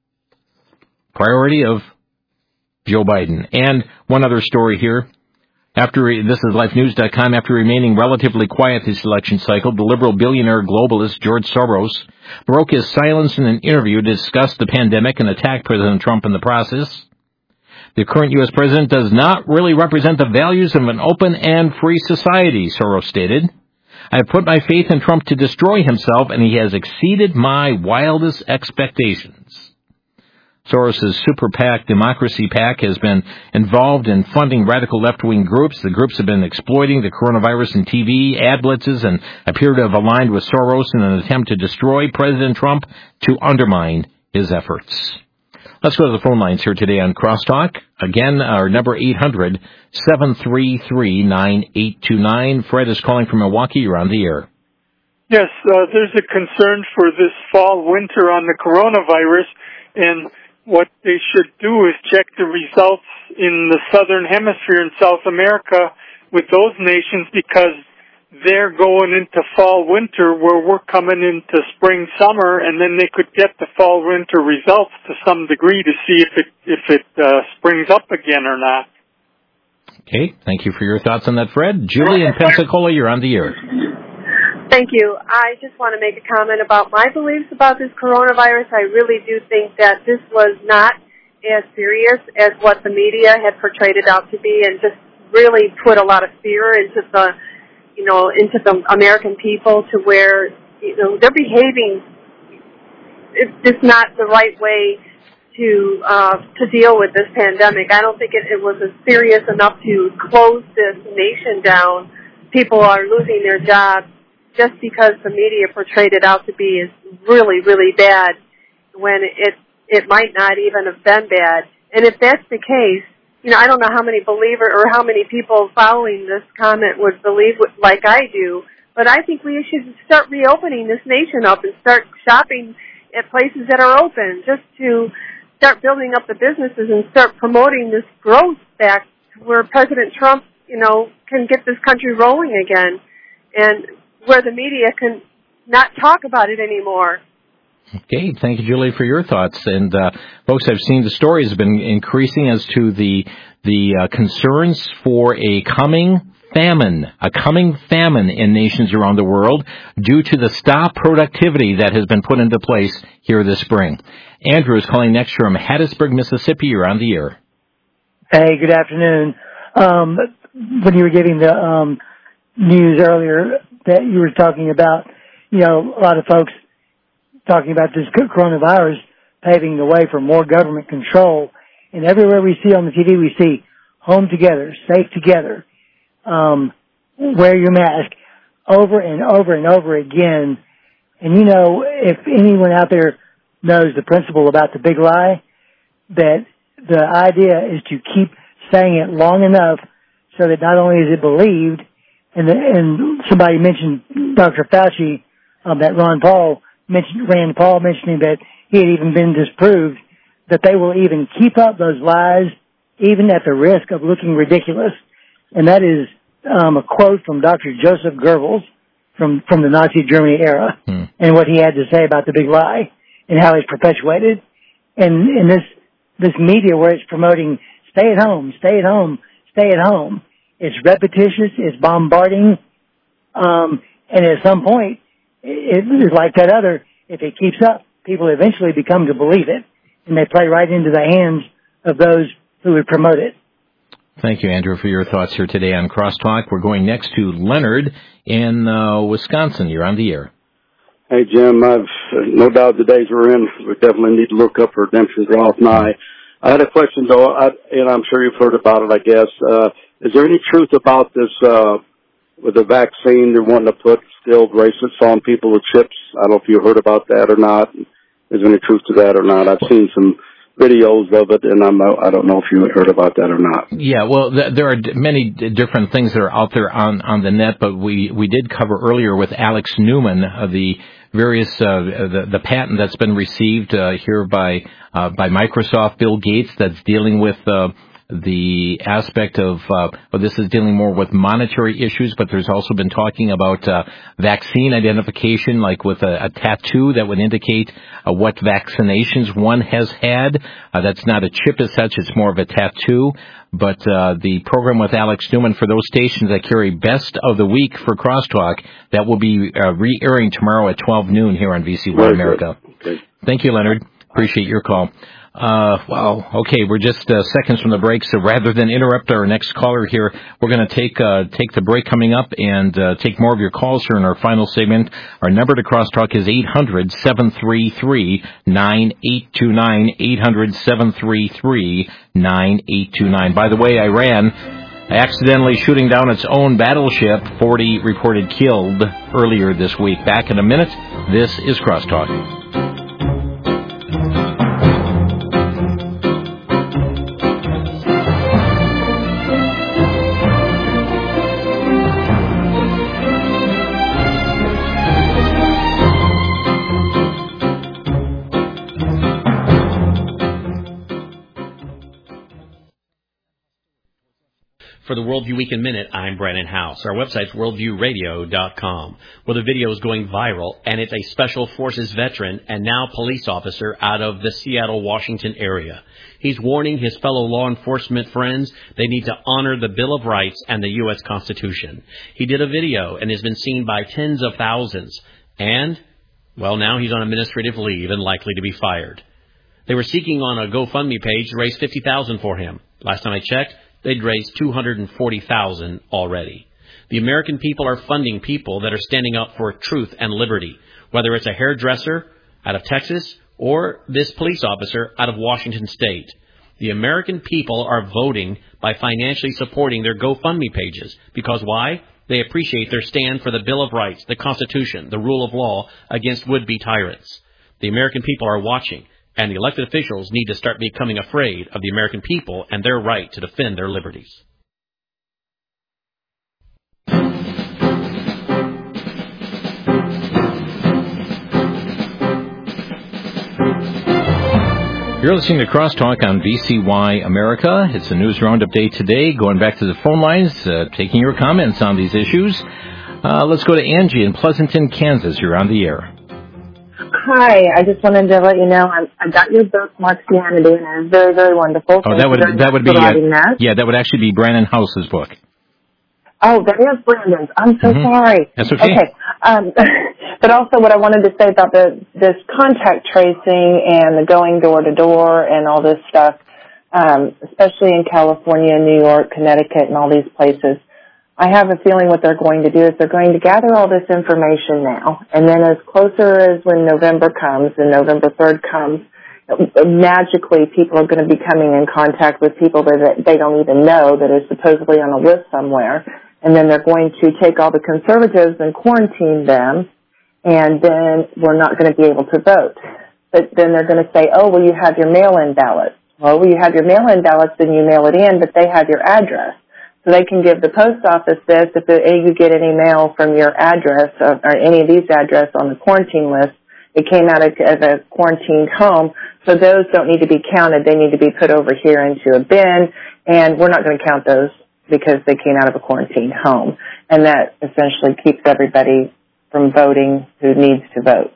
Priority of Joe Biden. And one other story here. After this is life news dot com. After remaining relatively quiet this election cycle, the liberal billionaire globalist George Soros broke his silence in an interview to discuss the pandemic and attack President Trump in the process. The current U S president does not really represent the values of an open and free society, Soros stated. I have put my faith in Trump to destroy himself, and he has exceeded my wildest expectations. Soros' Super PAC, Democracy PAC, has been involved in funding radical left-wing groups. The groups have been exploiting the coronavirus and T V ad blitzes and appear to have aligned with Soros in an attempt to destroy President Trump to undermine his efforts. Let's go to the phone lines here today on Crosstalk. Again, our number eight hundred, seven three three, nine eight two nine. Fred is calling from Milwaukee. You're on the air. Yes, uh, there's a concern for this fall, winter on the coronavirus, and what they should do is check the results in the southern hemisphere in South America with those nations, because they're going into fall, winter, where we're coming into spring, summer, and then they could get the fall, winter results to some degree to see if it if it uh, springs up again or not. Okay, thank you for your thoughts on that, Fred. Julie in Pensacola, you're on the air. Thank you. I just want to make a comment about my beliefs about this coronavirus. I really do think that this was not as serious as what the media had portrayed it out to be, and just really put a lot of fear into the, you know, into the American people, to where, you know, they're behaving. It's just not the right way to uh, to deal with this pandemic. I don't think it, it was serious enough to close this nation down. People are losing their jobs just because the media portrayed it out to be is really, really bad, when it it might not even have been bad. And if that's the case, you know, I don't know how many believer or how many people following this comment would believe like I do, but I think we should start reopening this nation up and start shopping at places that are open, just to start building up the businesses and start promoting this growth back where President Trump, you know, can get this country rolling again, and where the media can not talk about it anymore. Okay, thank you, Julie, for your thoughts. And uh, folks, I've seen the stories have been increasing as to the the uh, concerns for a coming famine, a coming famine in nations around the world due to the stop productivity that has been put into place here this spring. Andrew is calling next from Hattiesburg, Mississippi. You're on the air. Hey, good afternoon. Um, when you were giving the um, news earlier that you were talking about, you know, a lot of folks talking about this coronavirus paving the way for more government control. And everywhere we see on the T V, we see home together, safe together, um, wear your mask, over and over and over again. And, you know, if anyone out there knows the principle about the big lie, that the idea is to keep saying it long enough so that not only is it believed, and, the, and somebody mentioned Doctor Fauci, um, that Ron Paul mentioned, Rand Paul mentioning that he had even been disproved, that they will even keep up those lies even at the risk of looking ridiculous. And that is um, a quote from Doctor Joseph Goebbels from, from the Nazi Germany era, hmm. and what he had to say about the big lie and how it's perpetuated. And in this, this media where it's promoting stay at home, stay at home, stay at home, it's repetitious, it's bombarding, um, and at some point, it is like that other, if it keeps up, people eventually become to believe it, and they play right into the hands of those who would promote it. Thank you, Andrew, for your thoughts here today on Crosstalk. We're going next to Leonard in uh, Wisconsin. You're on the air. Hey, Jim, I've no doubt the days we're in, we definitely need to look up redemption draw nigh. I had a question, though, I, and I'm sure you've heard about it, I guess. Uh, is there any truth about this, uh, with the vaccine, they're wanting to put still bracelets on people with chips? I don't know if you heard about that or not. Is there any truth to that or not? I've seen some videos of it, and I'm, I don't know if you heard about that or not. Yeah, well, th- there are d- many d- different things that are out there on, on the net, but we, we did cover earlier with Alex Newman uh, the various uh, the, the patent that's been received uh, here by uh, by Microsoft, Bill Gates, that's dealing with uh, the aspect of, uh, well, this is dealing more with monetary issues, but there's also been talking about uh, vaccine identification, like with a, a tattoo that would indicate uh, what vaccinations one has had. Uh, that's not a chip as such, it's more of a tattoo. But uh, the program with Alex Newman for those stations that carry Best of the Week for Crosstalk, that will be uh, re-airing tomorrow at twelve noon here on V C Y America. Okay. Thank you, Leonard. Appreciate your call. Uh, wow. Okay, we're just uh, seconds from the break, so rather than interrupt our next caller here, we're going to take uh, take the break coming up and uh, take more of your calls here in our final segment. Our number to Crosstalk is eight hundred, seven three three, nine eight two nine, eight hundred, seven three three, nine eight two nine. By the way, Iran accidentally shooting down its own battleship, forty reported killed earlier this week. Back in a minute. This is Crosstalk. For the Worldview Weekend Minute, I'm Brandon House. Our website's worldview radio dot com, where the video is going viral, and it's a Special Forces veteran and now police officer out of the Seattle, Washington area. He's warning his fellow law enforcement friends they need to honor the Bill of Rights and the U S Constitution. He did a video and has been seen by tens of thousands. And, well, now he's on administrative leave and likely to be fired. They were seeking on a GoFundMe page to raise fifty thousand dollars for him. Last time I checked, they'd raised two hundred forty thousand dollars already. The American people are funding people that are standing up for truth and liberty, whether it's a hairdresser out of Texas or this police officer out of Washington State. The American people are voting by financially supporting their GoFundMe pages. Because why? They appreciate their stand for the Bill of Rights, the Constitution, the rule of law against would-be tyrants. The American people are watching, and the elected officials need to start becoming afraid of the American people and their right to defend their liberties. You're listening to Crosstalk on V C Y America. It's a news roundup day today. Going back to the phone lines, uh, taking your comments on these issues. Uh, let's go to Angie in Pleasanton, Kansas. You're on the air. Hi, I just wanted to let you know I, I got your book, Marxianity, and it's very, very wonderful. Oh, that would that would be uh, that. yeah, that would actually be Brandon House's book. Oh, that is Brandon's. I'm so mm-hmm. sorry. That's okay. Okay, um, but also what I wanted to say about the this contact tracing and the going door to door and all this stuff, um, especially in California, New York, Connecticut, and all these places. I have a feeling what they're going to do is they're going to gather all this information now, and then as closer as when November comes and November third comes, magically people are going to be coming in contact with people that they don't even know that are supposedly on a list somewhere, and then they're going to take all the conservatives and quarantine them, and then we're not going to be able to vote. But then they're going to say, oh, well, you have your mail-in ballots. Well, you have your mail-in ballots, then you mail it in, but they have your address. So they can give the post office this if you get any mail from your address or, or any of these addresses on the quarantine list. It came out of, of a quarantined home, so those don't need to be counted. They need to be put over here into a bin, and we're not going to count those because they came out of a quarantined home. And that essentially keeps everybody from voting who needs to vote.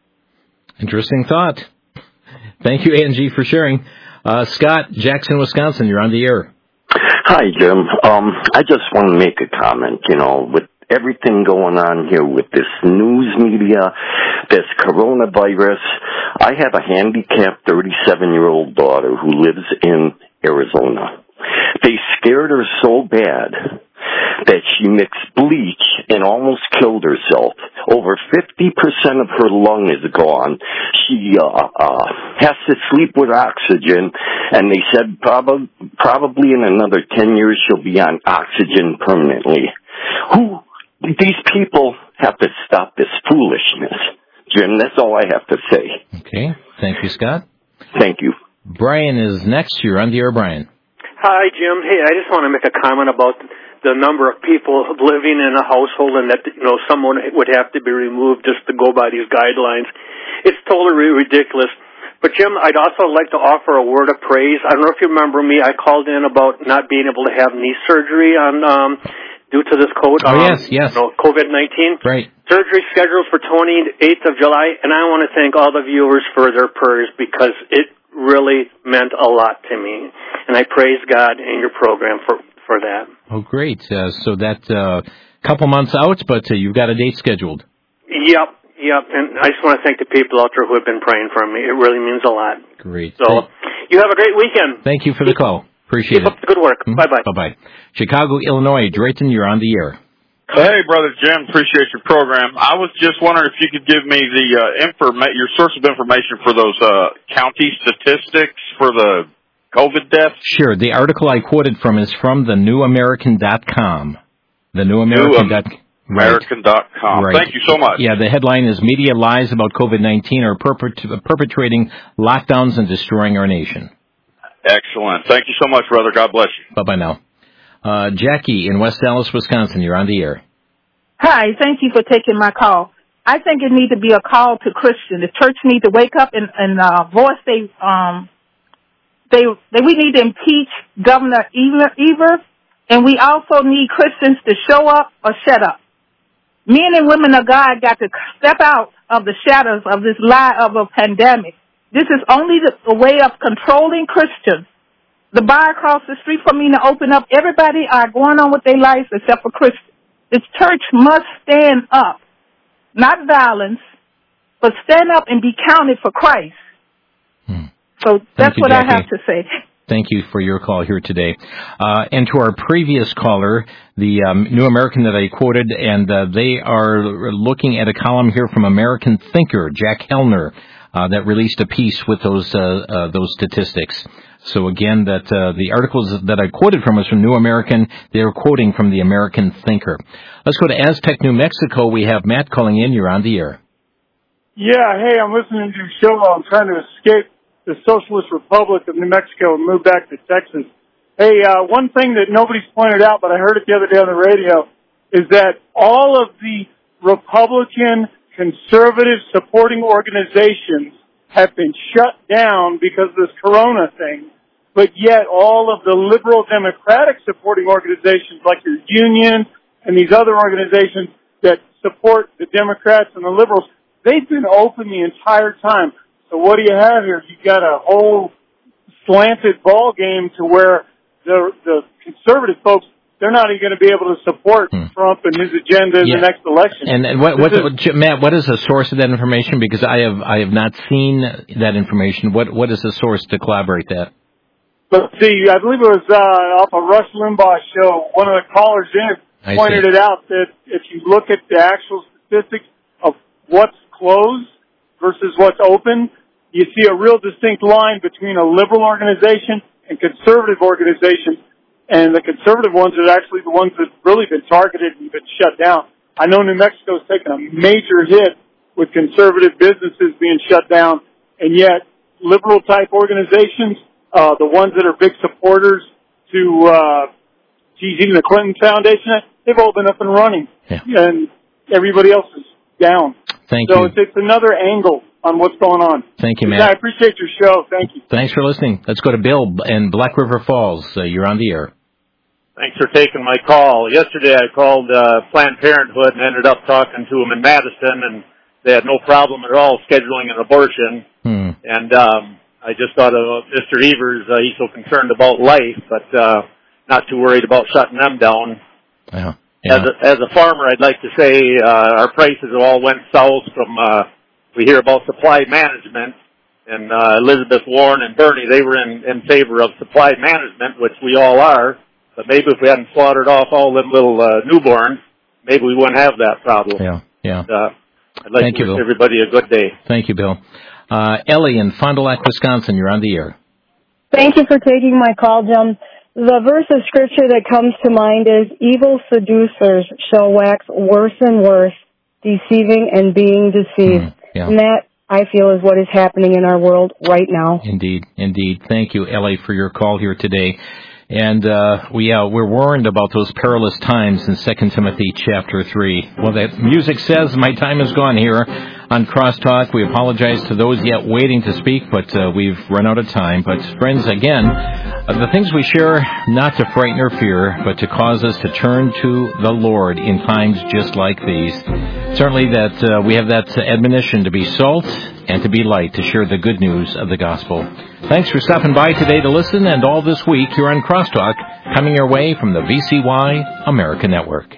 Interesting thought. Thank you, Angie, for sharing. Uh, Scott, Jackson, Wisconsin, you're on the air. Hi, Jim. Um, I just want to make a comment, you know, with everything going on here with this news media, this coronavirus. I have a handicapped thirty-seven-year-old daughter who lives in Arizona. They scared her so bad that she mixed bleach and almost killed herself. Over fifty percent of her lung is gone. She uh, uh, has to sleep with oxygen, and they said prob- probably in another ten years she'll be on oxygen permanently. Who? These people have to stop this foolishness. Jim, that's all I have to say. Okay. Thank you, Scott. Thank you. Brian is next. You're on the air, Brian. Hi, Jim. Hey, I just want to make a comment about the number of people living in a household and that, you know, someone would have to be removed just to go by these guidelines. It's totally ridiculous. But, Jim, I'd also like to offer a word of praise. I don't know if you remember me. I called in about not being able to have knee surgery on um, due to this code. Oh, um, yes, yes. You know, COVID nineteen. Right. Surgery scheduled for twenty-eighth of July, and I want to thank all the viewers for their prayers because it really meant a lot to me. And I praise God and your program for, for that. Oh, great. Uh, so that a uh, couple months out, but uh, you've got a date scheduled. Yep, yep. And I just want to thank the people out there who have been praying for me. It really means a lot. Great. So Thank- you have a great weekend. Thank you for the call. Appreciate Keep it. up the good work. Mm-hmm. Bye-bye. Bye-bye. Chicago, Illinois. Drayton, you're on the air. Hey, Brother Jim, appreciate your program. I was just wondering if you could give me the uh, informa- your source of information for those uh, county statistics for the COVID deaths. Sure. The article I quoted from is from the new american dot com. The new american dot com. American dot com. Right. Thank you so much. Yeah, the headline is Media Lies About COVID nineteen Are perpet- Perpetrating Lockdowns and Destroying Our Nation. Excellent. Thank you so much, brother. God bless you. Bye-bye now. Uh, Jackie in West Dallas, Wisconsin. You're on the air. Hi, thank you for taking my call. I think it needs to be a call to Christians. The church needs to wake up and, and uh, voice they um they they we need to impeach Governor Evers And we also need Christians to show up or shut up. Men and women of God got to step out of the shadows of this lie of a pandemic. This is only the, the way of controlling Christians. The bar across the street from me to open up, everybody are going on with their lives except for Christians. This church must stand up, not violence, but stand up and be counted for Christ. Hmm. So that's you, what Jackie. I have to say. Thank you for your call here today. Uh, and to our previous caller, the um, New American that I quoted, and uh, they are looking at a column here from American Thinker, Jack Hellner, uh, that released a piece with those uh, uh, those statistics. So again, that uh, the articles that I quoted from was from New American. They're quoting from the American Thinker. Let's go to Aztec, New Mexico. We have Matt calling in. You're on the air. Yeah, hey, I'm listening to your show while I'm trying to escape the Socialist Republic of New Mexico and move back to Texas. Hey, uh, one thing that nobody's pointed out, but I heard it the other day on the radio, is that all of the Republican conservative supporting organizations have been shut down because of this corona thing, but yet all of the liberal democratic supporting organizations like your union and these other organizations that support the Democrats and the liberals, they've been open the entire time. So what do you have here? You've got a whole slanted ball game to where the the conservative folks, they're not even going to be able to support hmm. Trump and his agenda in yeah. the next election. And, and what, what, is, Matt, what is the source of that information? Because I have I have not seen that information. What what is the source to collaborate that? Let's see. I believe it was uh, off a Rush Limbaugh show. One of the callers in it pointed it out that if you look at the actual statistics of what's closed versus what's open, you see a real distinct line between a liberal organization and conservative organizations. And the conservative ones are actually the ones that have really been targeted and been shut down. I know New Mexico's taken a major hit with conservative businesses being shut down, and yet liberal-type organizations, uh, the ones that are big supporters to, uh, geez, even the Clinton Foundation, they've all been up and running. Yeah. And everybody else is down. Thank so you. it's, it's another angle on what's going on. Thank you, Matt. I appreciate your show. Thank you. Thanks for listening. Let's go to Bill in Black River Falls. Uh, you're on the air. Thanks for taking my call. Yesterday I called uh, Planned Parenthood and ended up talking to them in Madison, and they had no problem at all scheduling an abortion. Hmm. And um, I just thought of Mister Evers. Uh, he's so concerned about life, but uh, not too worried about shutting them down. Yeah. Yeah. As a, as a farmer, I'd like to say uh, our prices all went south from, uh, we hear about supply management, and uh, Elizabeth Warren and Bernie, they were in, in favor of supply management, which we all are, but maybe if we hadn't slaughtered off all them little uh, newborns, maybe we wouldn't have that problem. Yeah, yeah. And, uh, I'd like Thank to you, wish Bill. everybody a good day. Thank you, Bill. Uh, Ellie in Fond du Lac, Wisconsin, you're on the air. Thank you for taking my call, Jim. The verse of scripture that comes to mind is, evil seducers shall wax worse and worse, deceiving and being deceived. Mm, yeah. And that, I feel, is what is happening in our world right now. Indeed, indeed. Thank you, Ellie, for your call here today. And uh, we, uh, we're warned about those perilous times in Second Timothy chapter three. Well, that music says my time is gone here on Crosstalk. We apologize to those yet waiting to speak, but uh, we've run out of time. But friends, again, uh, the things we share, not to frighten or fear, but to cause us to turn to the Lord in times just like these. Certainly that uh, we have that admonition to be salt and to be light, to share the good news of the gospel. Thanks for stopping by today to listen, and all this week here on Crosstalk, coming your way from the V C Y America Network.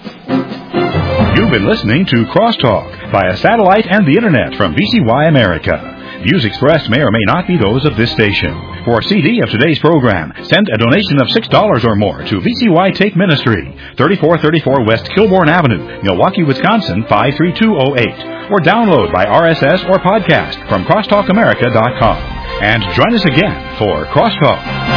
You've been listening to Crosstalk via satellite and the Internet from V C Y America. Views expressed may or may not be those of this station. For a C D of today's program, send a donation of six dollars or more to V C Y Take Ministry, thirty-four thirty-four West Kilbourne Avenue, Milwaukee, Wisconsin, five three two oh eight. Or download by R S S or podcast from crosstalk america dot com. And join us again for Crosstalk.